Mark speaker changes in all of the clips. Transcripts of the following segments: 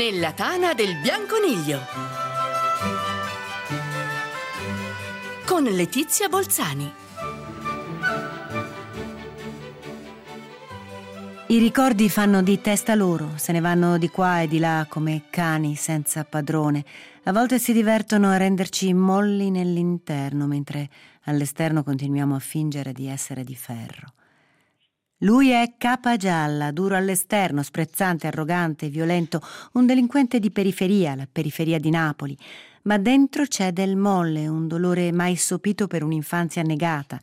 Speaker 1: Nella tana del Bianconiglio con Letizia Bolzani.
Speaker 2: I ricordi fanno di testa loro, se ne vanno di qua e di là come cani senza padrone. A volte si divertono a renderci molli nell'interno, mentre all'esterno continuiamo a fingere di essere di ferro. Lui è capa gialla, duro all'esterno, sprezzante, arrogante, violento, un delinquente di periferia, la periferia di Napoli. Ma dentro c'è del molle, un dolore mai sopito per un'infanzia negata.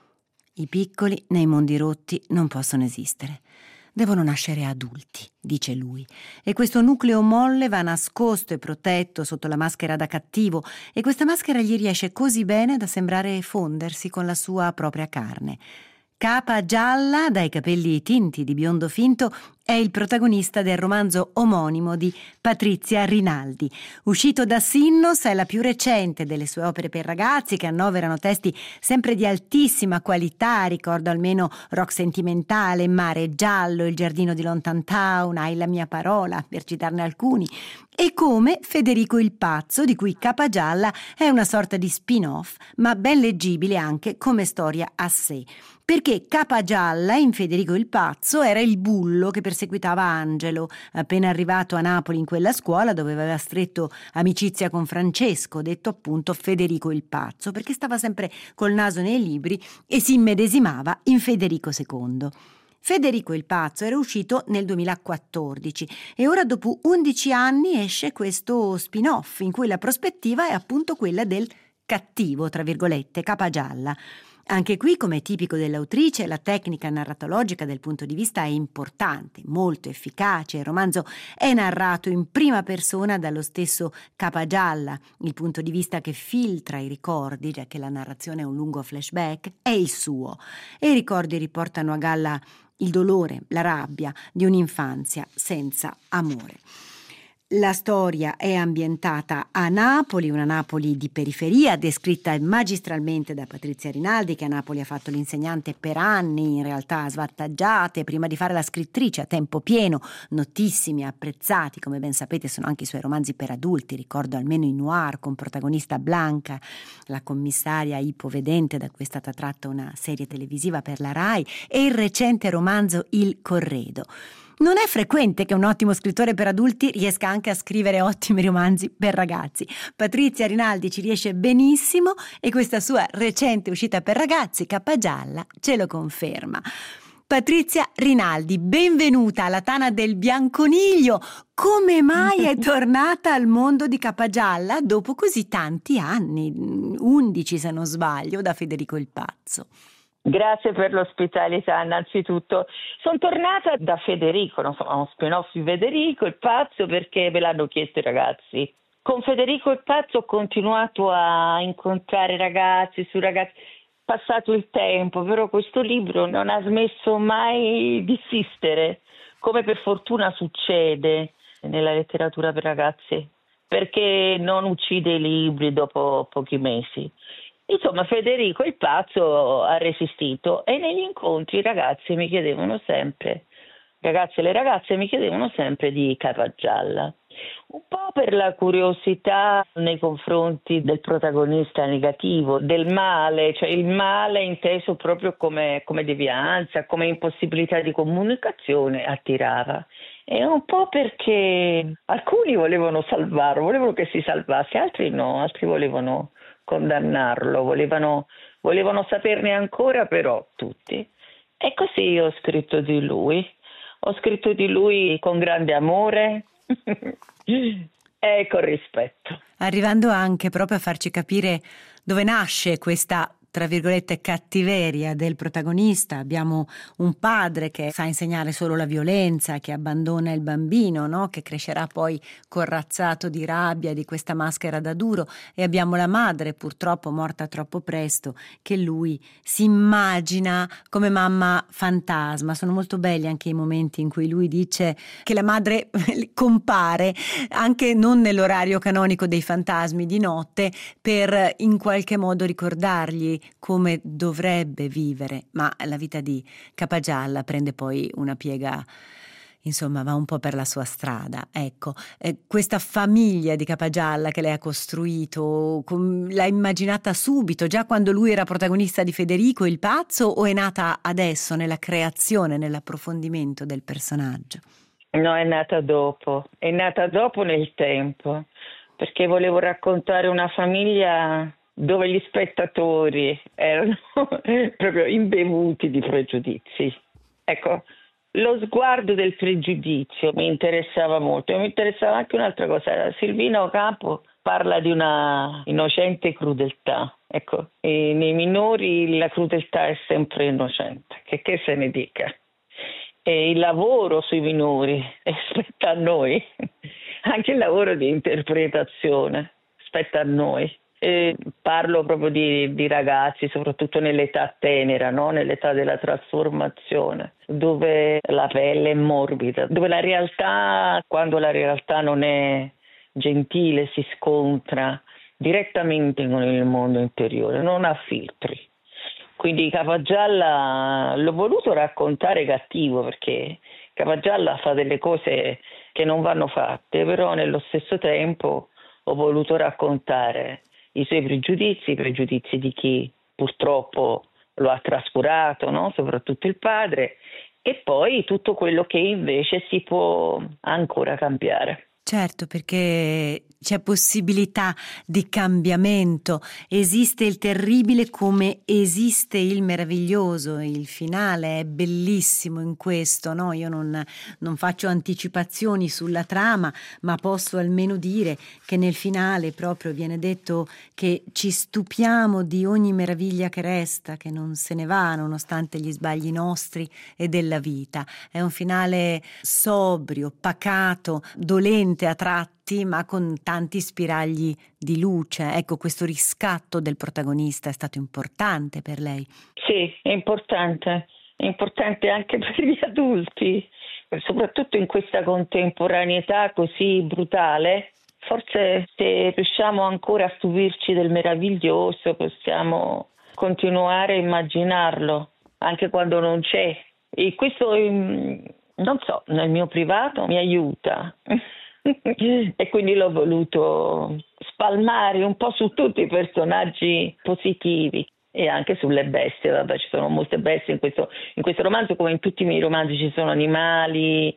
Speaker 2: I piccoli, nei mondi rotti, non possono esistere. Devono nascere adulti, dice lui, e questo nucleo molle va nascosto e protetto sotto la maschera da cattivo, e questa maschera gli riesce così bene da sembrare fondersi con la sua propria carne. Capa gialla, dai capelli tinti di biondo finto, è il protagonista del romanzo omonimo di Patrizia Rinaldi. Uscito da Sinnos, è la più recente delle sue opere per ragazzi, che annoverano testi sempre di altissima qualità. Ricordo almeno Rock sentimentale, Mare giallo, Il giardino di Lontan Town, Hai la mia parola, per citarne alcuni. E come Federico il pazzo, di cui Capa gialla è una sorta di spin-off, ma ben leggibile anche come storia a sé. Perché Capa gialla, in Federico il pazzo, era il bullo che perseguitava Angelo. Appena arrivato a Napoli in quella scuola, dove aveva stretto amicizia con Francesco, detto appunto Federico il pazzo, perché stava sempre col naso nei libri e si immedesimava in Federico II. Federico il pazzo era uscito nel 2014 e ora, dopo 11 anni, esce questo spin-off in cui la prospettiva è appunto quella del cattivo, tra virgolette, capa gialla. Anche qui, come è tipico dell'autrice, la tecnica narratologica del punto di vista è importante, molto efficace. Il romanzo è narrato in prima persona dallo stesso Capa gialla. Il punto di vista che filtra i ricordi, già che la narrazione è un lungo flashback, è il suo. E i ricordi riportano a galla il dolore, la rabbia di un'infanzia senza amore. La storia è ambientata a Napoli, una Napoli di periferia, descritta magistralmente da Patrizia Rinaldi, che a Napoli ha fatto l'insegnante per anni, in realtà svantaggiate, prima di fare la scrittrice a tempo pieno. Notissimi, apprezzati, come ben sapete, sono anche i suoi romanzi per adulti. Ricordo almeno i noir, con protagonista Blanca, la commissaria ipovedente, da cui è stata tratta una serie televisiva per la Rai, e il recente romanzo Il Corredo. Non è frequente che un ottimo scrittore per adulti riesca anche a scrivere ottimi romanzi per ragazzi. Patrizia Rinaldi ci riesce benissimo e questa sua recente uscita per ragazzi, Capa gialla, ce lo conferma. Patrizia Rinaldi, benvenuta alla Tana del Bianconiglio. Come mai è tornata al mondo di Capa gialla dopo così tanti anni? 11 se non sbaglio, da Federico il pazzo.
Speaker 3: Grazie per l'ospitalità, innanzitutto. Sono tornata da Federico, uno spin-off di Federico il pazzo, perché me l'hanno chiesto i ragazzi. Con Federico il pazzo ho continuato a incontrare ragazzi, passato il tempo, però questo libro non ha smesso mai di esistere, come per fortuna succede nella letteratura per ragazzi, perché non uccide i libri dopo pochi mesi. Insomma, Federico il pazzo ha resistito e negli incontri i ragazzi mi chiedevano sempre, ragazzi e le ragazze mi chiedevano sempre di Capa gialla. Un po' per la curiosità nei confronti del protagonista negativo, del male, cioè il male inteso proprio come devianza, come impossibilità di comunicazione, attirava. E un po' perché alcuni volevano salvarlo, volevano che si salvasse, altri no, altri volevano condannarlo, volevano saperne ancora, però tutti. E così io ho scritto di lui con grande amore e con rispetto.
Speaker 2: Arrivando anche proprio a farci capire dove nasce questa, tra virgolette, cattiveria del protagonista. Abbiamo un padre che sa insegnare solo la violenza, che abbandona il bambino, no? Che crescerà poi corazzato di rabbia, di questa maschera da duro, e abbiamo la madre, purtroppo morta troppo presto, che lui si immagina come mamma fantasma. Sono molto belli anche i momenti in cui lui dice che la madre compare anche non nell'orario canonico dei fantasmi di notte, per in qualche modo ricordargli come dovrebbe vivere. Ma la vita di Capa gialla prende poi una piega insomma va un po' per la sua strada. Ecco, questa famiglia di Capagialla che lei ha costruito, l'ha immaginata subito, già quando lui era protagonista di Federico il pazzo, o è nata adesso nella creazione, nell'approfondimento del personaggio?
Speaker 3: No, è nata dopo nel tempo, perché volevo raccontare una famiglia dove gli spettatori erano proprio imbevuti di pregiudizi. Ecco, lo sguardo del pregiudizio mi interessava molto, e mi interessava anche un'altra cosa. Silvino Capo parla di una innocente crudeltà. Ecco, e nei minori la crudeltà è sempre innocente, che se ne dica. E il lavoro sui minori spetta a noi, anche il lavoro di interpretazione spetta a noi. E parlo proprio di ragazzi, soprattutto nell'età tenera, no? Nell'età della trasformazione, dove la pelle è morbida, dove la realtà, quando la realtà non è gentile, si scontra direttamente con il mondo interiore, non ha filtri. Quindi Capagialla l'ho voluto raccontare cattivo, perché Capagialla fa delle cose che non vanno fatte, però nello stesso tempo ho voluto raccontare i suoi pregiudizi, i pregiudizi di chi purtroppo lo ha trascurato, no? Soprattutto il padre, e poi tutto quello che invece si può ancora cambiare.
Speaker 2: Certo, perché c'è possibilità di cambiamento, esiste il terribile come esiste il meraviglioso, il finale è bellissimo in questo, no? Io non faccio anticipazioni sulla trama, ma posso almeno dire che nel finale proprio viene detto che ci stupiamo di ogni meraviglia che resta, che non se ne va nonostante gli sbagli nostri e della vita. È un finale sobrio, pacato, dolente a tratti, ma con tanti spiragli di luce. Ecco, questo riscatto del protagonista è stato importante per lei.
Speaker 3: Sì, è importante anche per gli adulti, soprattutto in questa contemporaneità così brutale. Forse se riusciamo ancora a stupirci del meraviglioso, possiamo continuare a immaginarlo, anche quando non c'è. E questo, non so, nel mio privato mi aiuta. E quindi l'ho voluto spalmare un po' su tutti i personaggi positivi e anche sulle bestie. Vabbè, ci sono molte bestie in questo romanzo, come in tutti i miei romanzi ci sono animali,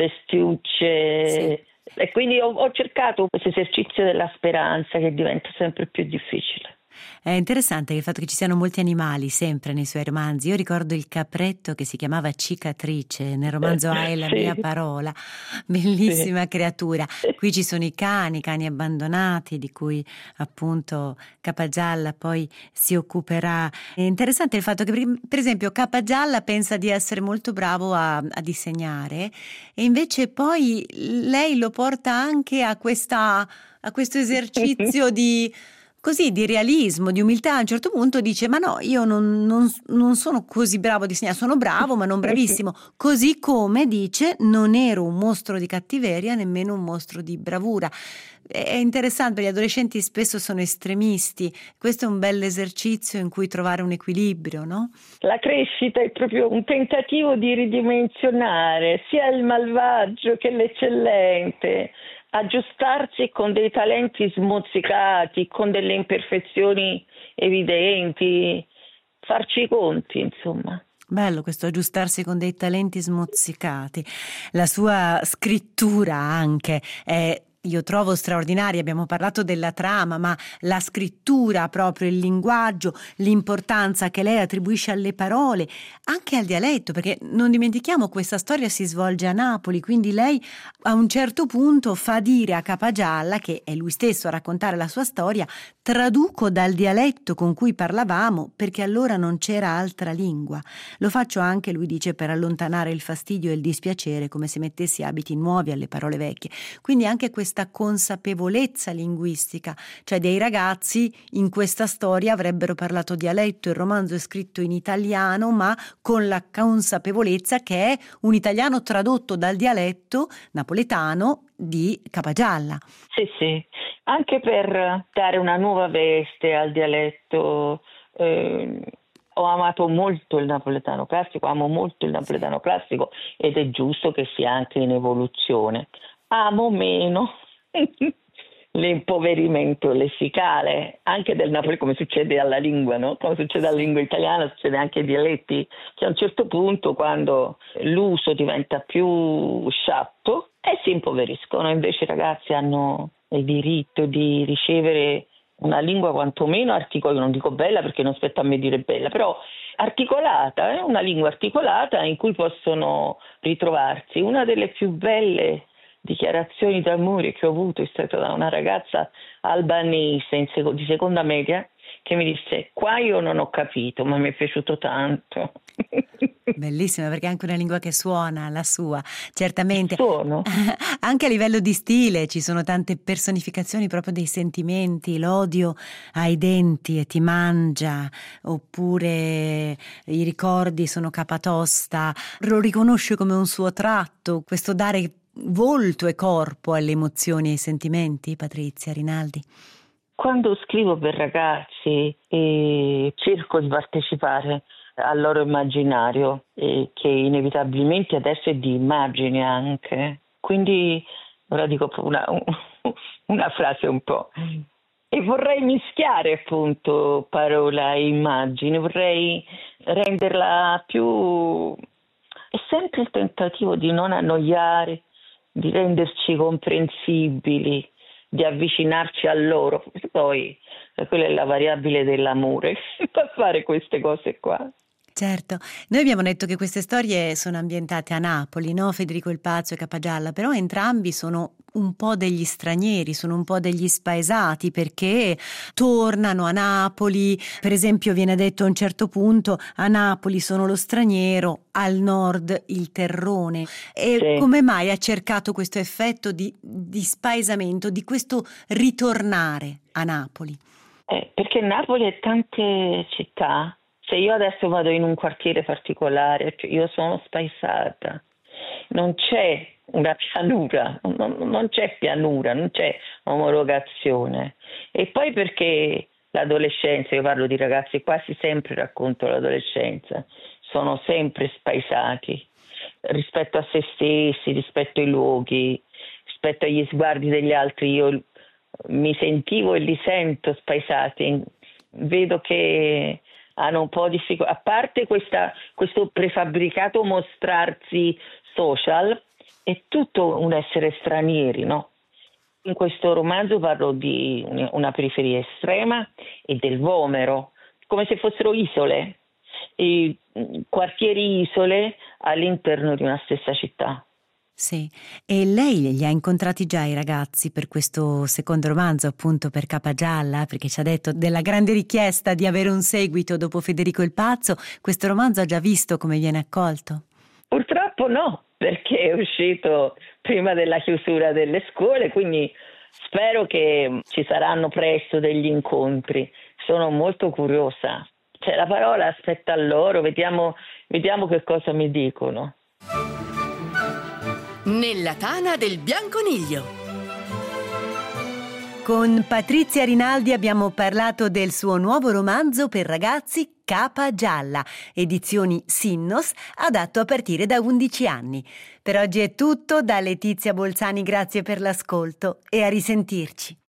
Speaker 3: bestiucce, sì. E quindi ho cercato questo esercizio della speranza che diventa sempre più difficile.
Speaker 2: È interessante il fatto che ci siano molti animali sempre nei suoi romanzi. Io ricordo il capretto che si chiamava Cicatrice, nel romanzo Hai la mia parola, bellissima creatura. Qui ci sono i cani abbandonati di cui appunto Capagialla poi si occuperà. È interessante il fatto che per esempio Capagialla pensa di essere molto bravo a disegnare, e invece poi lei lo porta anche a questo esercizio di realismo, di umiltà. A un certo punto dice: ma no, io non sono così bravo a disegnare, sono bravo ma non bravissimo. Così come dice: non ero un mostro di cattiveria, nemmeno un mostro di bravura. È interessante, perché gli adolescenti spesso sono estremisti. Questo è un bel esercizio in cui trovare un equilibrio, no?
Speaker 3: La crescita è proprio un tentativo di ridimensionare sia il malvagio che l'eccellente, aggiustarsi con dei talenti smozzicati, con delle imperfezioni evidenti, farci i conti, insomma.
Speaker 2: Bello questo aggiustarsi con dei talenti smozzicati. La sua scrittura anche è, io trovo, straordinaria. Abbiamo parlato della trama, ma la scrittura, proprio il linguaggio, l'importanza che lei attribuisce alle parole, anche al dialetto, perché non dimentichiamo, questa storia si svolge a Napoli, quindi lei a un certo punto fa dire a Capagialla, che è lui stesso a raccontare la sua storia: traduco dal dialetto con cui parlavamo perché allora non c'era altra lingua. Lo faccio anche, lui dice, per allontanare il fastidio e il dispiacere, come se mettessi abiti nuovi alle parole vecchie. Quindi anche questa consapevolezza linguistica, cioè dei ragazzi in questa storia avrebbero parlato dialetto, il romanzo è scritto in italiano, ma con la consapevolezza che è un italiano tradotto dal dialetto napoletano di Capagialla.
Speaker 3: Sì, anche per dare una nuova veste al dialetto Ho amato molto il napoletano classico, amo molto il napoletano classico ed è giusto che sia anche in evoluzione. Amo meno l'impoverimento lessicale anche del Napoli, come succede alla lingua, no? Come succede alla lingua italiana, succede anche ai dialetti, che a un certo punto, quando l'uso diventa più sciatto, si impoveriscono. Invece i ragazzi hanno il diritto di ricevere una lingua quantomeno articolata, non dico bella perché non spetta a me dire bella, però articolata, una lingua articolata in cui possono ritrovarsi. Una delle più belle dichiarazioni d'amore che ho avuto è stata da una ragazza albanese di seconda media che mi disse: qua io non ho capito, ma mi è piaciuto tanto.
Speaker 2: Bellissima, perché è anche una lingua che suona la sua, certamente.
Speaker 3: Sono.
Speaker 2: Anche a livello di stile ci sono tante personificazioni proprio dei sentimenti, l'odio ai denti e ti mangia, oppure i ricordi sono capatosta, lo riconosce come un suo tratto, questo dare volto e corpo alle emozioni e ai sentimenti, Patrizia Rinaldi?
Speaker 3: Quando scrivo per ragazzi cerco di partecipare al loro immaginario, che inevitabilmente adesso è di immagine anche. Quindi ora dico una frase un po'. E vorrei mischiare appunto parola e immagine, vorrei renderla più... È sempre il tentativo di non annoiare, di renderci comprensibili, di avvicinarci a loro. Poi quella è la variabile dell'amore, per fare queste cose qua.
Speaker 2: Certo, noi abbiamo detto che queste storie sono ambientate a Napoli, no? Federico il Pazzo e Capagialla, però entrambi sono un po' degli stranieri, sono un po' degli spaesati, perché tornano a Napoli. Per esempio viene detto a un certo punto: a Napoli sono lo straniero, al nord il terrone. E
Speaker 3: Sì.
Speaker 2: come mai ha cercato questo effetto di spaesamento, di questo ritornare a Napoli?
Speaker 3: Perché Napoli è tante città. Se io adesso vado in un quartiere particolare, io sono spaesata, non c'è una pianura, non c'è pianura, non c'è omologazione. E poi perché l'adolescenza, io parlo di ragazzi, quasi sempre racconto l'adolescenza, sono sempre spaesati rispetto a se stessi, rispetto ai luoghi, rispetto agli sguardi degli altri. Io mi sentivo e li sento spaesati, vedo che hanno un po' di difficoltà, a parte questo prefabbricato mostrarsi social, è tutto un essere stranieri, no? In questo romanzo parlo di una periferia estrema e del Vomero, come se fossero isole, quartieri isole all'interno di una stessa città.
Speaker 2: Sì, e lei li ha incontrati già i ragazzi per questo secondo romanzo, appunto per Capagialla, perché ci ha detto della grande richiesta di avere un seguito dopo Federico il Pazzo. Questo romanzo ha già visto come viene accolto?
Speaker 3: Purtroppo no, perché è uscito prima della chiusura delle scuole, quindi spero che ci saranno presto degli incontri. Sono molto curiosa. C'è la parola, aspetta a loro, vediamo che cosa mi dicono.
Speaker 1: Nella tana del bianconiglio.
Speaker 2: Con Patrizia Rinaldi abbiamo parlato del suo nuovo romanzo per ragazzi Capagialla, edizioni Sinnos, adatto a partire da 11 anni. Per oggi è tutto, da Letizia Bolzani grazie per l'ascolto e a risentirci.